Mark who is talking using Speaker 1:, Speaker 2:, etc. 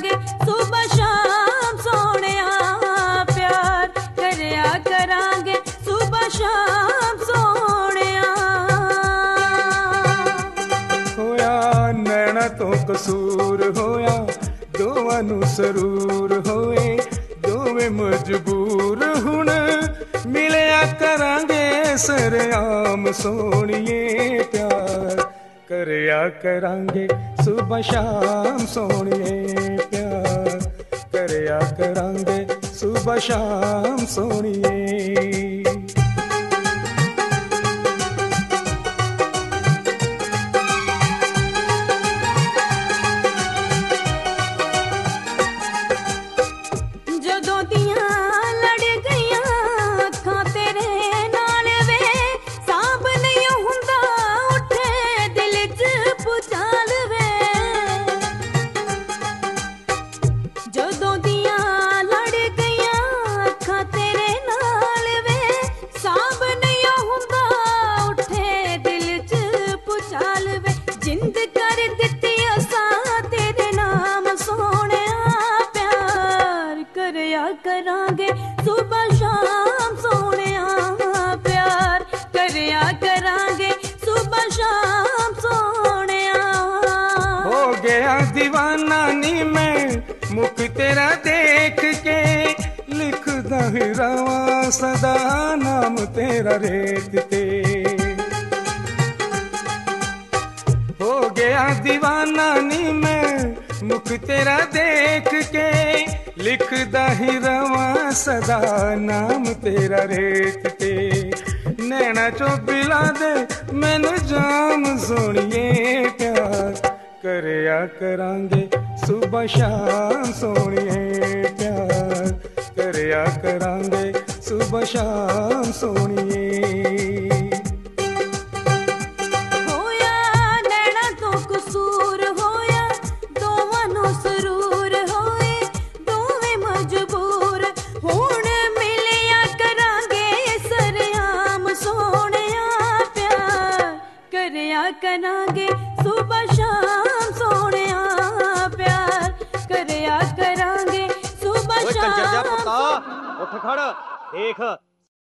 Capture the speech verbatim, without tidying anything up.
Speaker 1: करांगे सुबह शाम सोहणिया, प्यार करया करांगे सुबह शाम सोहणिया।
Speaker 2: होया नैना तो कसूर होया, दोवां नू सरूर होए, दोवें मजबूर हुण मिलिया करांगे सरेआम सोहणिए, प्यार करया करांगे सुबह शाम सोहणिए, प्यार करया करांगे सुबह शाम सोहणिए।
Speaker 1: जदों दियां लड़ गईयां अखां तेरे नाल वे, साब नहीं हुंदा उठे दिल च भुचाल वे। जदों दियां लड़ गईयां अखां तेरे नाल वे, साब नहीं हुंदा उठे दिल च भुचाल वे। जिंद कर दित्ती असां तेरे नाम सोहणिया, प्यार करया करांगे सुबह शाम सोहणिया, प्यार करया करांगे सुबह शाम सोहणिया।
Speaker 2: हो गया दीवाना नी मैं मुख तेरा देख के, लिखदा ही रवां सदा नाम तेरा रेत ते। हो गया दीवाना नी मैं मुख तेरा देख के, लिखदा ही रवां सदा नाम तेरा रेत ते। नैना चो पिला दे मैनू जाम सोहणिए, प्यार करया करांगे सुबह शाम सोहणिए, प्यार करया करांगे सुबह शाम सोहणिए।
Speaker 1: होया नैना तो कसूर होया, दोवां नू सरूर होए, दोवें मजबूर हुण मिलिया करांगे सरेआम सोहणिया, प्यार करया करांगे सुबह शाम सोहणिया, प्यार करया करांगे सुबह
Speaker 3: ओए कंजर दा
Speaker 1: शाम।
Speaker 3: पुत्ता उठ खड़ देख